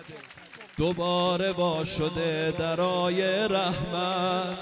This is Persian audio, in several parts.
دوباره وا شده درای رحمت،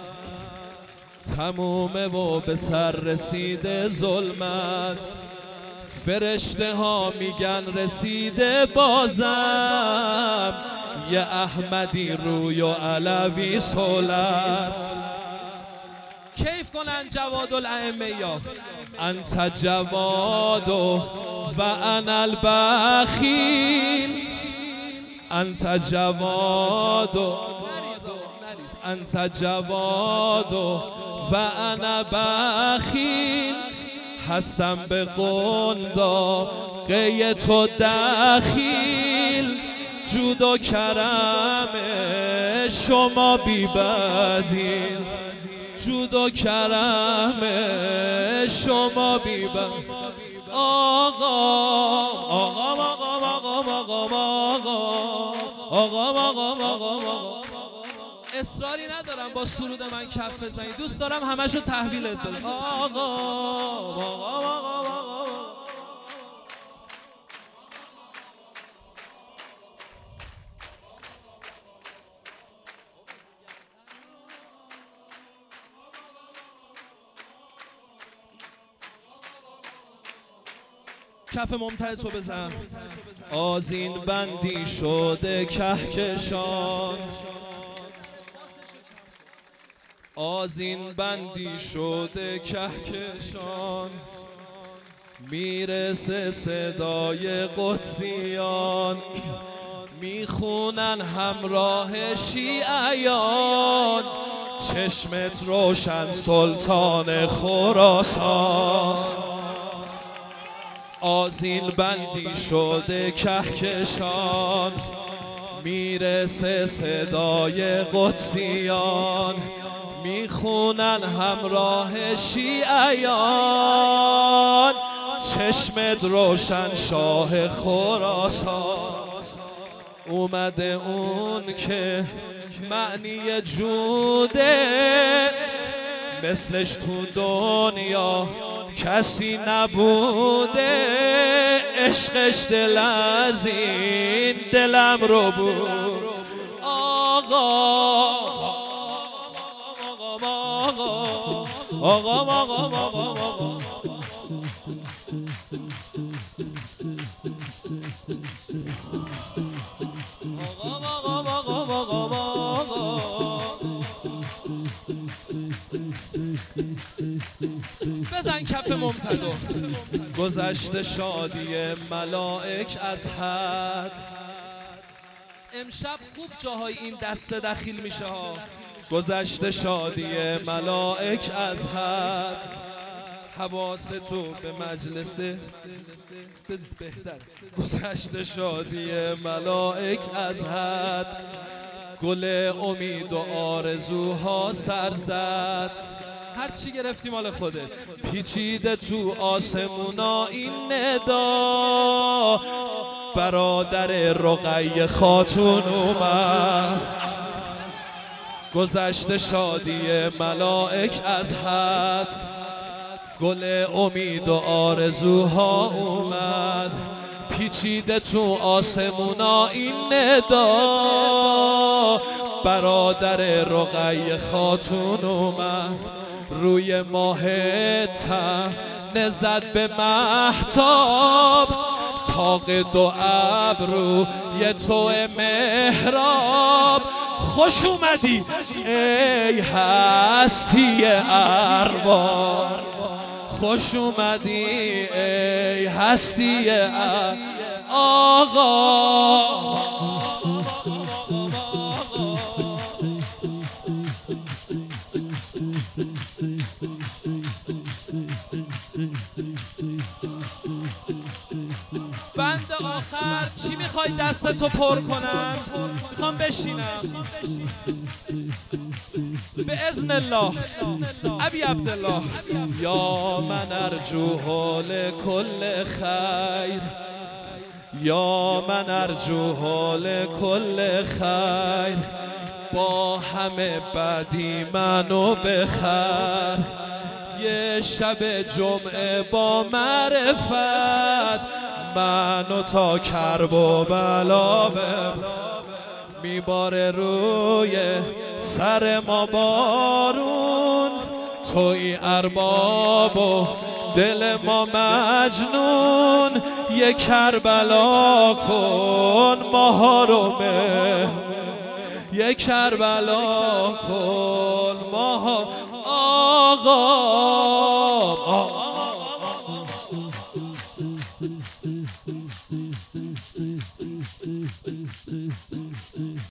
تمومه و به سر رسیده ظلمت. فرشته ها میگن رسیده بازم، یه احمدی روی و علوی صولت. کیف کنن جواد الائمه یا انت جواد و انا البخیل، انت جواد انت جواد و انا بخیل. هستم به قنداقه تو دخیل، جود و کرم شما بی بدیل، جود و کرم شما بی بدیل. آقا آقا آقا آقا آقا آقا آقا اصراری ندارم با سرود من کف بزنید، دوست دارم همشو تحویلت بده. آقا آقا آقا کف ممتد رو بزن. آذین بندی شده کهکشان، آذین بندی شده کهکشان. میرسه صدای قدسیان، میخونن همراه شیعیان. چشمت روشن سلطان خراسان، آذین بندی شده کهکشان. میرسه صدای قدسیان، میخونن همراه شیعیان. چشمت روشن شاه خراسان. اومده اون که معنی جوده، مثلش تو دنیا کسی نبوده. عشقش دل از این دلم رو بود. آقا آقا آقا آقا بزن کف ممتدو. گذشته شادی ملائک از حد، امشب خوب جاهای این دسته دخیل میشه ها. گذشته شادی ملائک از حد، حواس تو به مجلس بهتر. گذشته شادی ملائک از حد، گل امید و آرزوها سر زد. هرچی گرفتی مال خوده. پیچیده تو آسمونا این ندا، برادر رقیه خاتون اومد. گذشته شادی ملائک از حد، گل امید و آرزوها اومد. پیچیده تو آسمونا این ندا، برادر رقیه خاتون اومد. روی ماه تن زد به مهتاب، طاق دو ابروی تو محراب. خوش اومدی ای هستی ارباب، خوش اومدی ای هستی آقا. بند آخر چی میخوای دستتو پر کنم؟ میخوام بشینم به اذن الله. ابی عبدالله یا من ارجو حال کل خیر، یا من ارجو حال کل خیر. با همه بدی منو بخر، یه شب جمعه با معرفت منو تا کرب و بلا ببر. میباره روی سر ما بارون، توی ارباب و دل ما مجنون. یک کربلا کن ماها رو یک کربلا کن ماها. آقا